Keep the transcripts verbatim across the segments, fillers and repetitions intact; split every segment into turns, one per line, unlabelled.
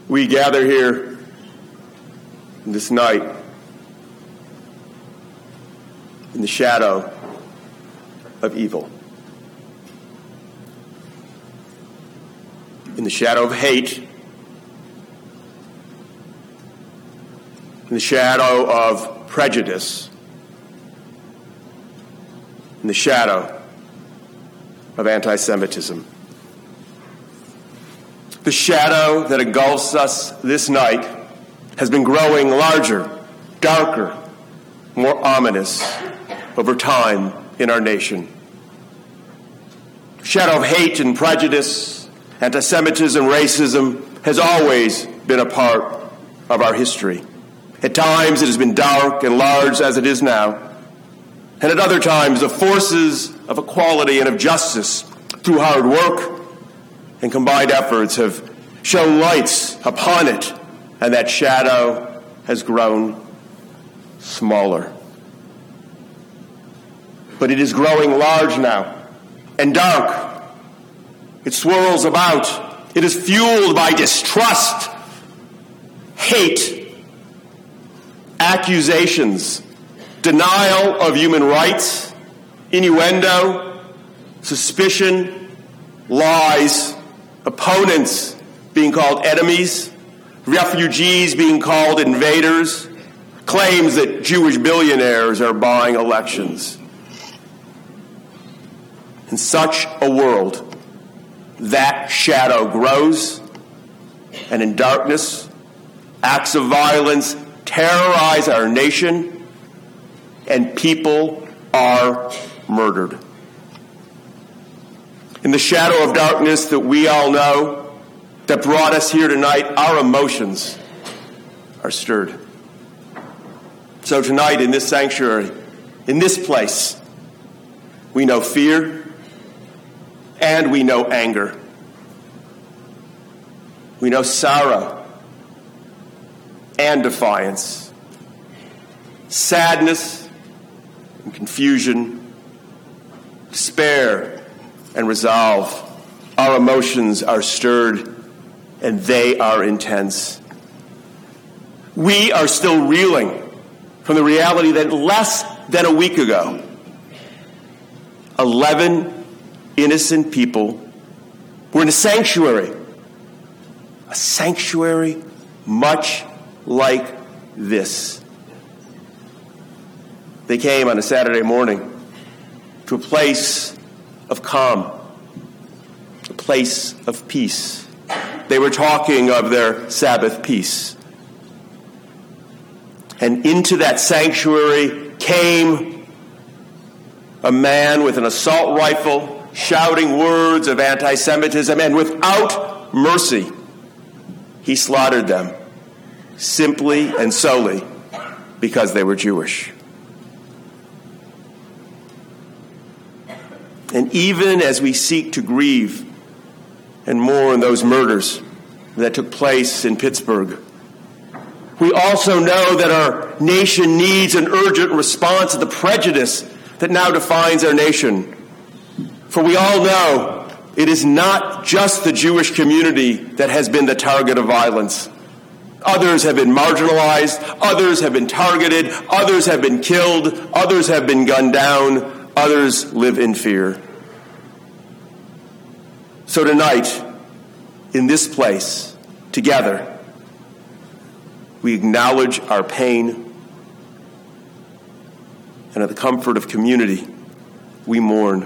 we gather here this night in the shadow of evil, in the shadow of hate, in the shadow of prejudice, in the shadow of anti-Semitism. The shadow that engulfs us this night has been growing larger, darker, more ominous over time in our nation. The shadow of hate and prejudice, anti-Semitism, racism has always been a part of our history. At times it has been dark and large as it is now, and at other times the forces of equality and of justice through hard work and combined efforts have shone lights upon it, and that shadow has grown smaller. But it is growing large now and dark. It swirls about. It is fueled by distrust, hate, accusations, denial of human rights, innuendo, suspicion, lies, opponents being called enemies, refugees being called invaders, claims that Jewish billionaires are buying elections. In such a world, that shadow grows, and in darkness, acts of violence terrorize our nation, and people are murdered. In the shadow of darkness that we all know, that brought us here tonight, our emotions are stirred. So tonight in this sanctuary, in this place, we know fear and we know anger. We know sorrow and defiance, sadness and confusion, despair and resolve. Our emotions are stirred and they are intense. We are still reeling from the reality that less than a week ago, eleven innocent people were in a sanctuary, a sanctuary much like this. They came on a Saturday morning to a place of calm, a place of peace. They were talking of their Sabbath peace. And into that sanctuary came a man with an assault rifle, shouting words of anti-Semitism, and without mercy, he slaughtered them, simply and solely because they were Jewish. And even as we seek to grieve and mourn those murders that took place in Pittsburgh, we also know that our nation needs an urgent response to the prejudice that now defines our nation. For we all know it is not just the Jewish community that has been the target of violence. Others have been marginalized, others have been targeted, others have been killed, others have been gunned down, others live in fear. So tonight, in this place, together, we acknowledge our pain, and at the comfort of community, we mourn.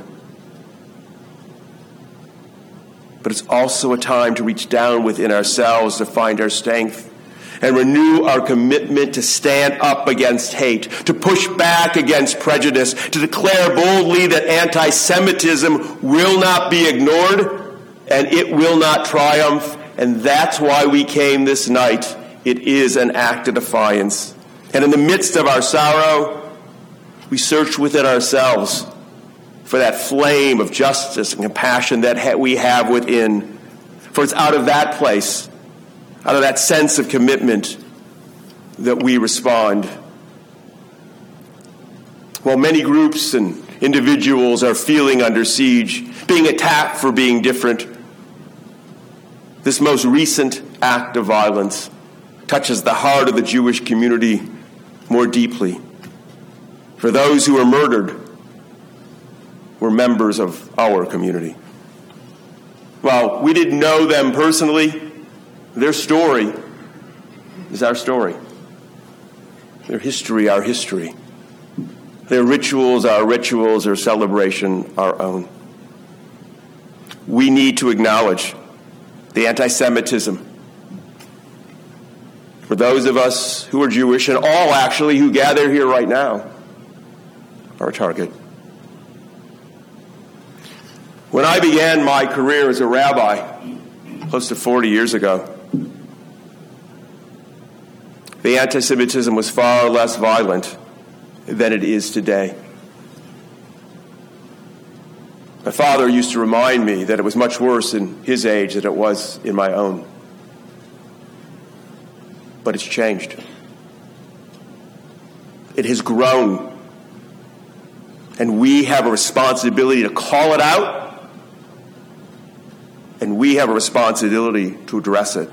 But it's also a time to reach down within ourselves to find our strength and renew our commitment to stand up against hate, to push back against prejudice, to declare boldly that anti-Semitism will not be ignored and it will not triumph. And that's why we came this night. It is an act of defiance. And in the midst of our sorrow, we search within ourselves for that flame of justice and compassion that we have within. For it's out of that place, out of that sense of commitment, that we respond. While many groups and individuals are feeling under siege, being attacked for being different, this most recent act of violence touches the heart of the Jewish community more deeply. For those who were murdered were members of our community. While we didn't know them personally, their story is our story. Their history, our history. Their rituals, our rituals, their celebration, our own. We need to acknowledge the anti-Semitism for those of us who are Jewish, and all actually who gather here right now, are a target. When I began my career as a rabbi, close to forty years ago, the anti-Semitism was far less violent than it is today. My father used to remind me that it was much worse in his age than it was in my own. But it's changed. It has grown. And we have a responsibility to call it out, and we have a responsibility to address it.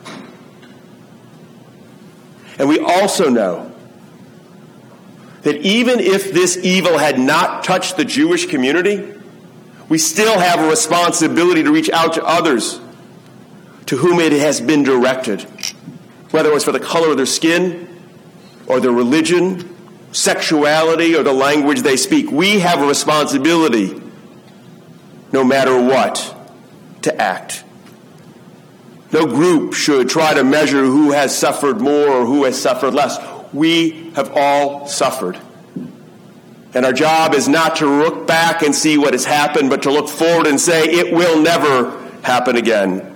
And we also know that even if this evil had not touched the Jewish community, we still have a responsibility to reach out to others to whom it has been directed, whether it was for the color of their skin or their religion, sexuality, or the language they speak. We have a responsibility, no matter what, to act. No group should try to measure who has suffered more or who has suffered less. We have all suffered. And our job is not to look back and see what has happened, but to look forward and say, it will never happen again.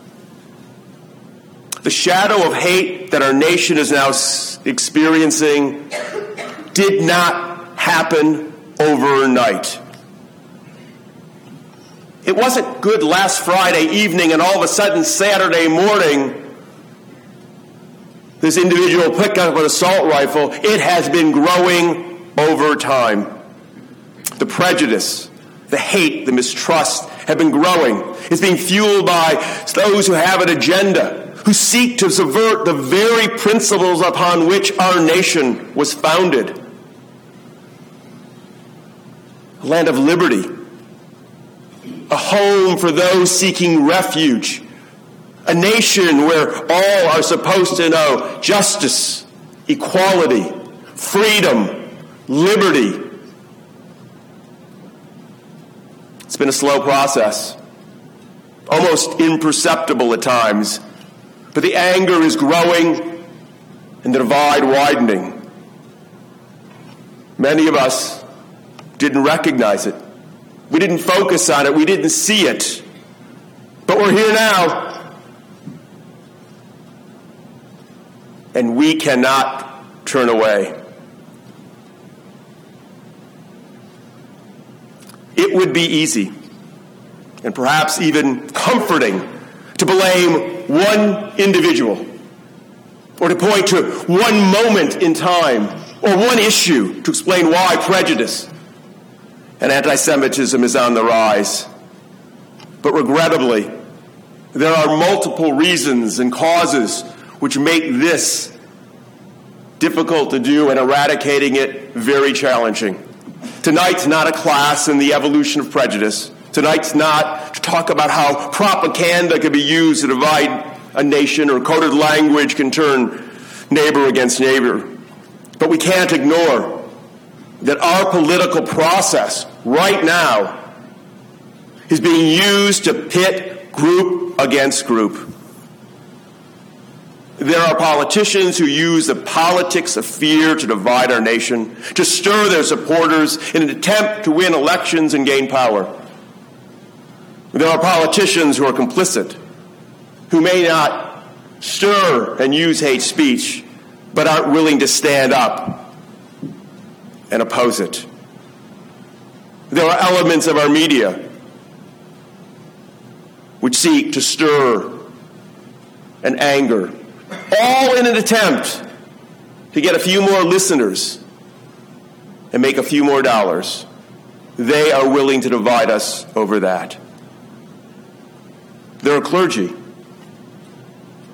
The shadow of hate that our nation is now experiencing did not happen overnight. It wasn't good last Friday evening and all of a sudden Saturday morning this individual picked up an assault rifle. It has been growing over time. The prejudice, the hate, the mistrust have been growing. It's being fueled by those who have an agenda, who seek to subvert the very principles upon which our nation was founded. A land of liberty, a home for those seeking refuge, a nation where all are supposed to know justice, equality, freedom, liberty. It's been a slow process, almost imperceptible at times, but the anger is growing and the divide widening. Many of us didn't recognize it. We didn't focus on it. We didn't see it. But we're here now. And we cannot turn away. It would be easy, and perhaps even comforting, to blame one individual, or to point to one moment in time, or one issue to explain why prejudice and anti-Semitism is on the rise. But regrettably, there are multiple reasons and causes which make this difficult to do and eradicating it very challenging. Tonight's not a class in the evolution of prejudice. Tonight's not to talk about how propaganda can be used to divide a nation, or coded language can turn neighbor against neighbor. But we can't ignore that our political process right now is being used to pit group against group. There are politicians who use the politics of fear to divide our nation, to stir their supporters in an attempt to win elections and gain power. There are politicians who are complicit, who may not stir and use hate speech, but aren't willing to stand up and oppose it. There are elements of our media which seek to stir and anger, all in an attempt to get a few more listeners and make a few more dollars. They are willing to divide us over that. There are clergy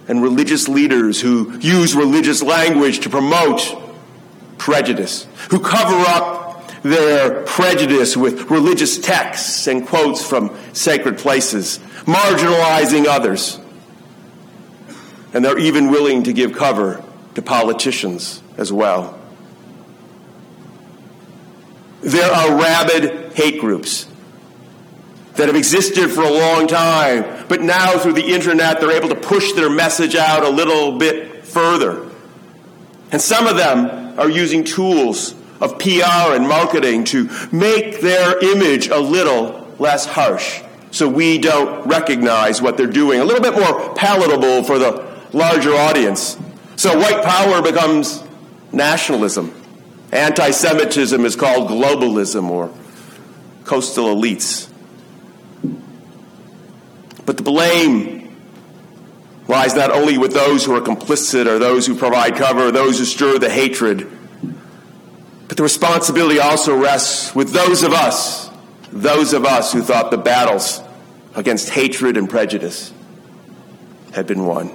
and religious leaders who use religious language to promote prejudice, who cover up their prejudice with religious texts and quotes from sacred places, marginalizing others. And they're even willing to give cover to politicians as well. There are rabid hate groups that have existed for a long time, but now through the internet they're able to push their message out a little bit further. And some of them are using tools of P R and marketing to make their image a little less harsh, so we don't recognize what they're doing, a little bit more palatable for the larger audience. So white power becomes nationalism. Anti-Semitism is called globalism or coastal elites. But the blame lies not only with those who are complicit or those who provide cover or those who stir the hatred, but the responsibility also rests with those of us, those of us who thought the battles against hatred and prejudice had been won.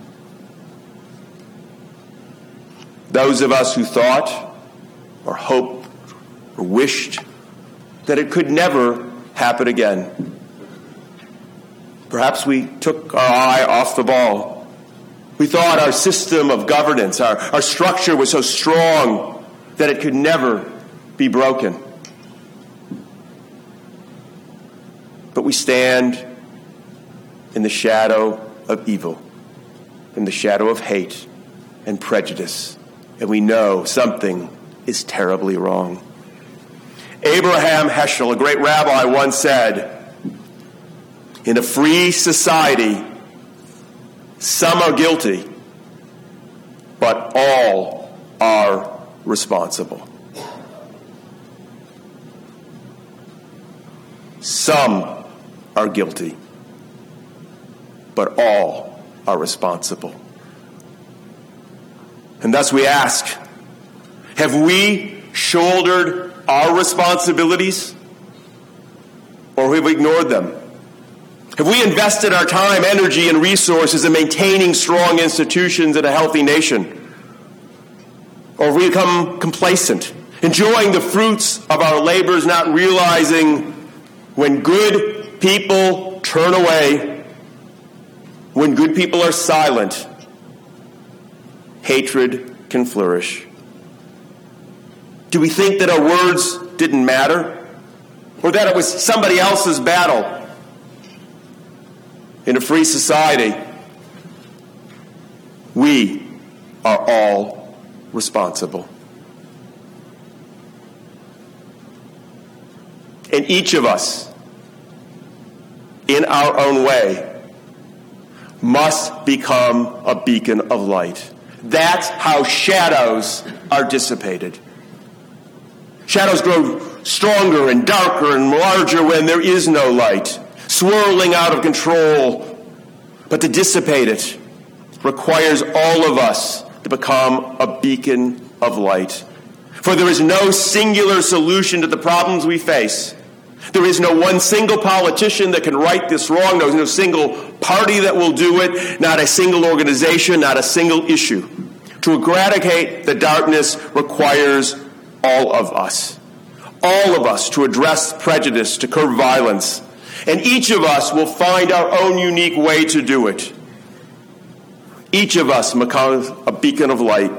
Those of us who thought or hoped or wished that it could never happen again. Perhaps we took our eye off the ball. We thought our system of governance, our, our structure was so strong that it could never be broken. But we stand in the shadow of evil, in the shadow of hate and prejudice, and we know something is terribly wrong. Abraham Heschel, a great rabbi, once said, "In a free society, some are guilty, but all are responsible." Some are guilty, but all are responsible. And thus we ask, have we shouldered our responsibilities, or have we ignored them? Have we invested our time, energy, and resources in maintaining strong institutions and a healthy nation? Or have we become complacent, enjoying the fruits of our labors, not realizing when good people turn away, when good people are silent, hatred can flourish? Do we think that our words didn't matter, or that it was somebody else's battle? In a free society, we are all responsible. And each of us, in our own way, must become a beacon of light. That's how shadows are dissipated. Shadows grow stronger and darker and larger when there is no light, swirling out of control. But to dissipate it requires all of us to become a beacon of light. For there is no singular solution to the problems we face. There is no one single politician that can right this wrong. There is no single party that will do it, not a single organization, not a single issue. To eradicate the darkness requires all of us. All of us to address prejudice, to curb violence. And each of us will find our own unique way to do it. Each of us becomes a beacon of light.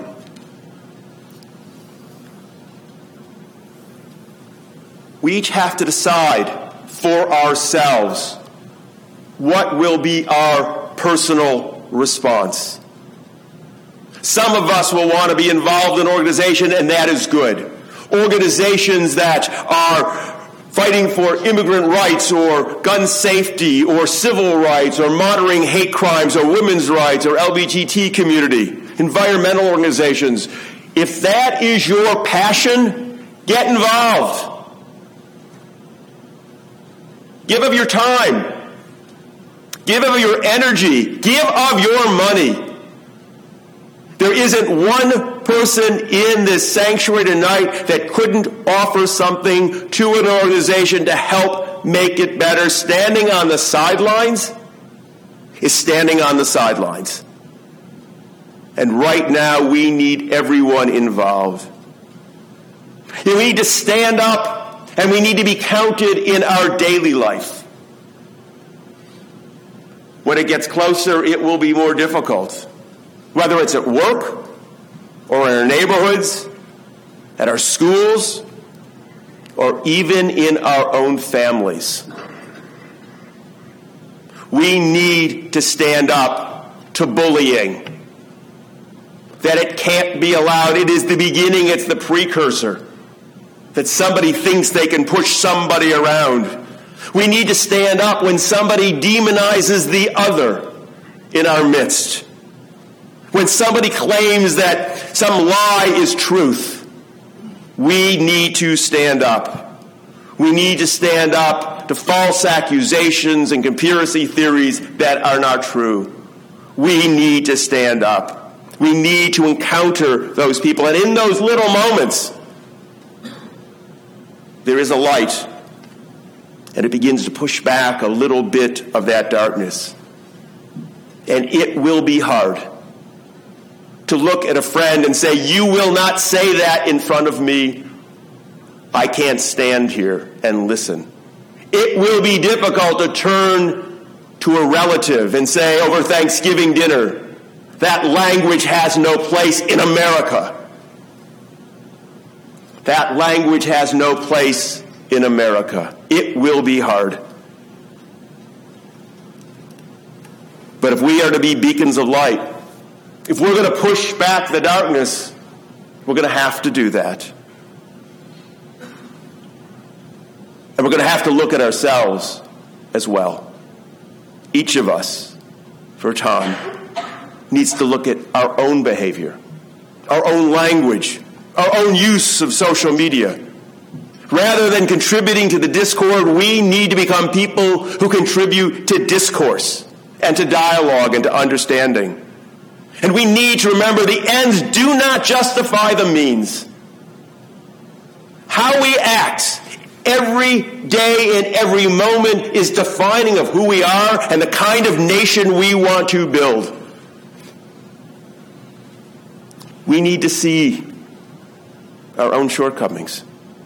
We each have to decide for ourselves what will be our personal response. Some of us will want to be involved in an organization, and that is good. Organizations that are fighting for immigrant rights or gun safety or civil rights or monitoring hate crimes or women's rights or L G B T community, environmental organizations. If that is your passion, get involved. Give of your time. Give of your energy. Give of your money. There isn't one person in this sanctuary tonight that couldn't offer something to an organization to help make it better. Standing on the sidelines is standing on the sidelines. And right now, we need everyone involved. We need to stand up, and we need to be counted in our daily life. When it gets closer, it will be more difficult. Whether it's at work, or in our neighborhoods, at our schools, or even in our own families. We need to stand up to bullying. That it can't be allowed. It is the beginning, it's the precursor. That somebody thinks they can push somebody around. We need to stand up when somebody demonizes the other in our midst. When somebody claims that some lie is truth. We need to stand up. We need to stand up to false accusations and conspiracy theories that are not true. We need to stand up. We need to encounter those people. And in those little moments, there is a light. And it begins to push back a little bit of that darkness. And it will be hard to look at a friend and say, you will not say that in front of me. I can't stand here and listen. It will be difficult to turn to a relative and say over Thanksgiving dinner, that language has no place in America. That language has no place in America. It will be hard. But if we are to be beacons of light, if we're going to push back the darkness, we're going to have to do that. And we're going to have to look at ourselves as well. Each of us, for a time, needs to look at our own behavior, our own language, our own use of social media. Rather than contributing to the discord, we need to become people who contribute to discourse and to dialogue and to understanding. And we need to remember the ends do not justify the means. How we act every day and every moment is defining of who we are and the kind of nation we want to build. We need to see our own shortcomings.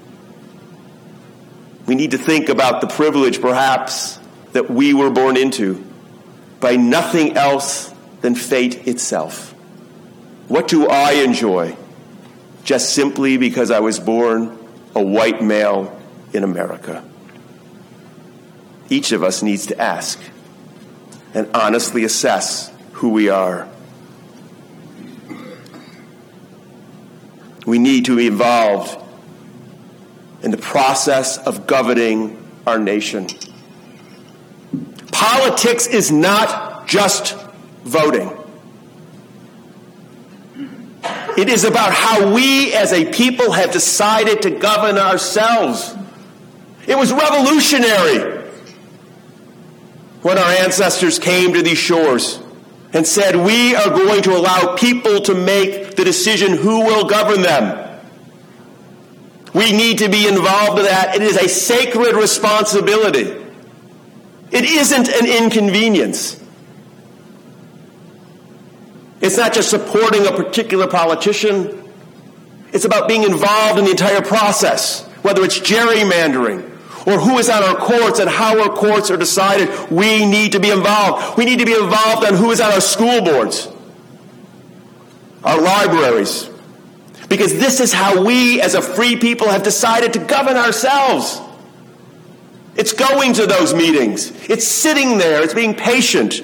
We need to think about the privilege, perhaps, that we were born into by nothing else than fate itself. What do I enjoy just simply because I was born a white male in America? Each of us needs to ask and honestly assess who we are. We need to be involved in the process of governing our nation. Politics is not just voting. It is about how we as a people have decided to govern ourselves. It was revolutionary when our ancestors came to these shores and said, we are going to allow people to make the decision who will govern them. We need to be involved in that. It is a sacred responsibility. It isn't an inconvenience. It's not just supporting a particular politician. It's about being involved in the entire process, whether it's gerrymandering or who is on our courts and how our courts are decided. We need to be involved. We need to be involved on who is on our school boards, our libraries, because this is how we as a free people have decided to govern ourselves. It's going to those meetings. It's sitting there. It's being patient.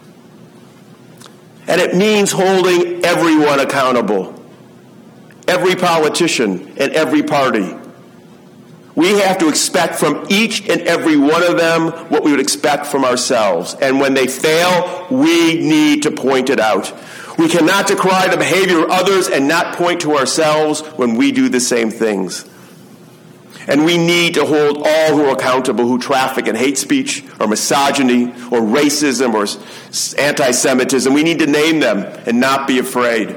And it means holding everyone accountable, every politician and every party. We have to expect from each and every one of them what we would expect from ourselves. And when they fail, we need to point it out. We cannot decry the behavior of others and not point to ourselves when we do the same things. And we need to hold all who are accountable who traffic in hate speech or misogyny or racism or anti-Semitism. We need to name them and not be afraid.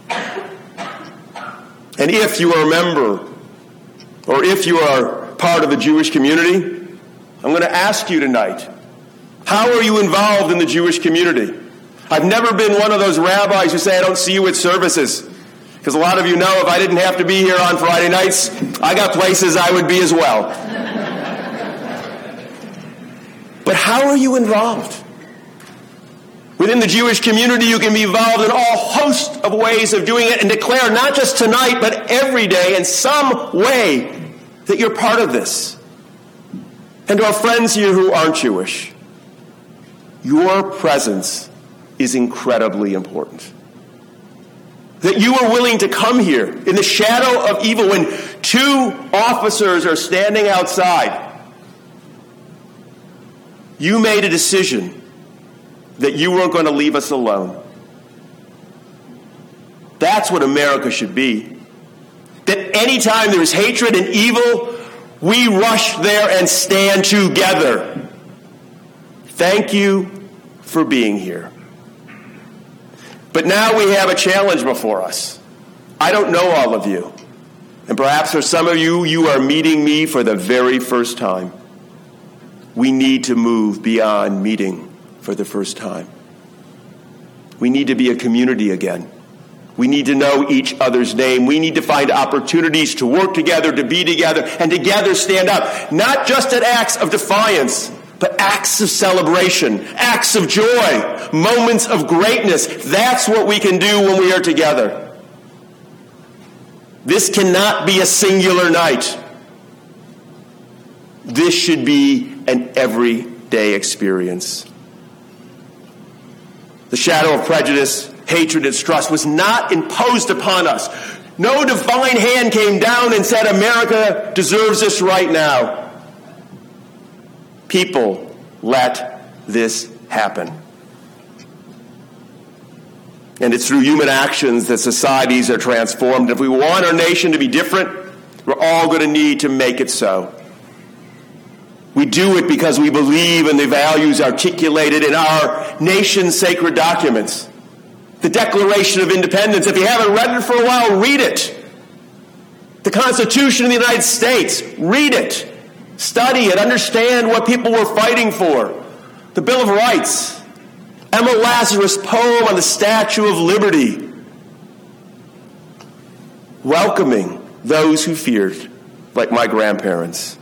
And if you are a member or if you are part of the Jewish community, I'm going to ask you tonight, how are you involved in the Jewish community? I've never been one of those rabbis who say, I don't see you at services. Because a lot of you know if I didn't have to be here on Friday nights, I got places I would be as well. But how are you involved? Within the Jewish community, you can be involved in all host of ways of doing it and declare not just tonight, but every day in some way that you're part of this. And to our friends here who aren't Jewish, your presence is incredibly important. That you are willing to come here in the shadow of evil when two officers are standing outside. You made a decision that you weren't going to leave us alone. That's what America should be. That anytime there is hatred and evil, we rush there and stand together. Thank you for being here. But now we have a challenge before us. I don't know all of you. And perhaps for some of you, you are meeting me for the very first time. We need to move beyond meeting for the first time. We need to be a community again. We need to know each other's name. We need to find opportunities to work together, to be together, and together stand up. Not just at acts of defiance, but acts of celebration, acts of joy, moments of greatness. That's what we can do when we are together. This cannot be a singular night. This should be an everyday experience. The shadow of prejudice, hatred, and distrust was not imposed upon us. No divine hand came down and said, America deserves this right now. People let this happen. And it's through human actions that societies are transformed. If we want our nation to be different, we're all going to need to make it so. We do it because we believe in the values articulated in our nation's sacred documents. The Declaration of Independence. If you haven't read it for a while, read it. The Constitution of the United States. Read it. Study it. Understand what people were fighting for. The Bill of Rights. Emma Lazarus' poem on the Statue of Liberty. Welcoming those who feared, like my grandparents.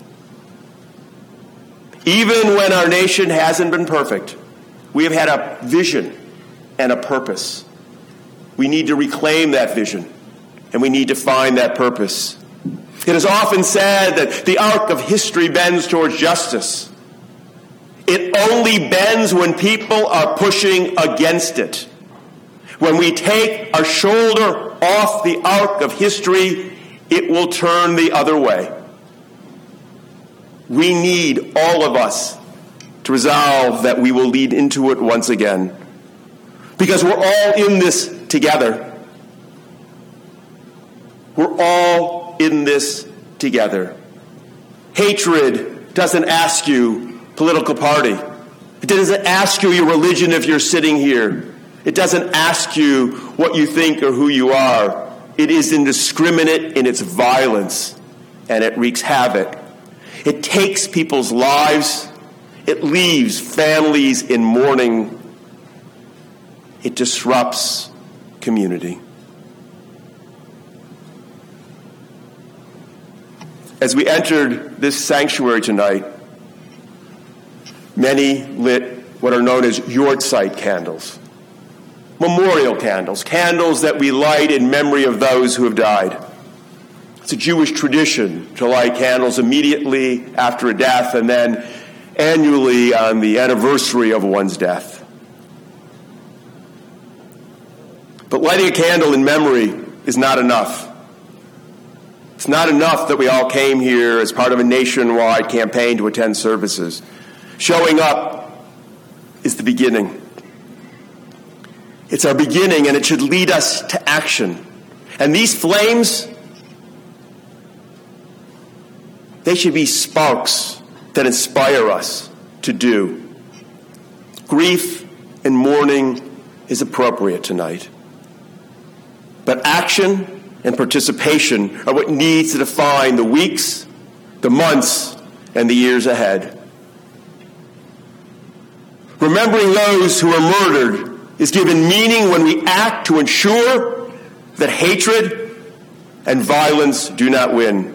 Even when our nation hasn't been perfect, we have had a vision and a purpose. We need to reclaim that vision, and we need to find that purpose. It is often said that the arc of history bends towards justice. It only bends when people are pushing against it. When we take our shoulder off the arc of history, it will turn the other way. We need, all of us, to resolve that we will lead into it once again. Because we're all in this together. We're all in this together. Hatred doesn't ask you political party. It doesn't ask you your religion if you're sitting here. It doesn't ask you what you think or who you are. It is indiscriminate in its violence, and it wreaks havoc. It takes people's lives. It leaves families in mourning. It disrupts community. As we entered this sanctuary tonight, many lit what are known as Yortzeit candles, memorial candles, candles that we light in memory of those who have died. It's a Jewish tradition to light candles immediately after a death and then annually on the anniversary of one's death. But lighting a candle in memory is not enough. It's not enough that we all came here as part of a nationwide campaign to attend services. Showing up is the beginning. It's our beginning, and it should lead us to action. And these flames, they should be sparks that inspire us to do. Grief and mourning is appropriate tonight. But action and participation are what needs to define the weeks, the months, and the years ahead. Remembering those who were murdered is given meaning when we act to ensure that hatred and violence do not win.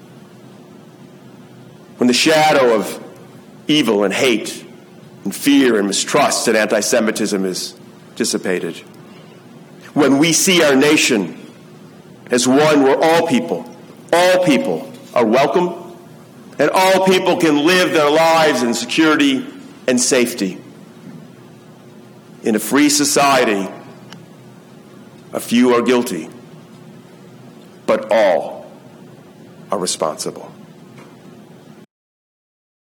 When the shadow of evil and hate and fear and mistrust and anti-Semitism is dissipated. When we see our nation as one where all people, all people are welcome and all people can live their lives in security and safety. In a free society, a few are guilty, but all are responsible.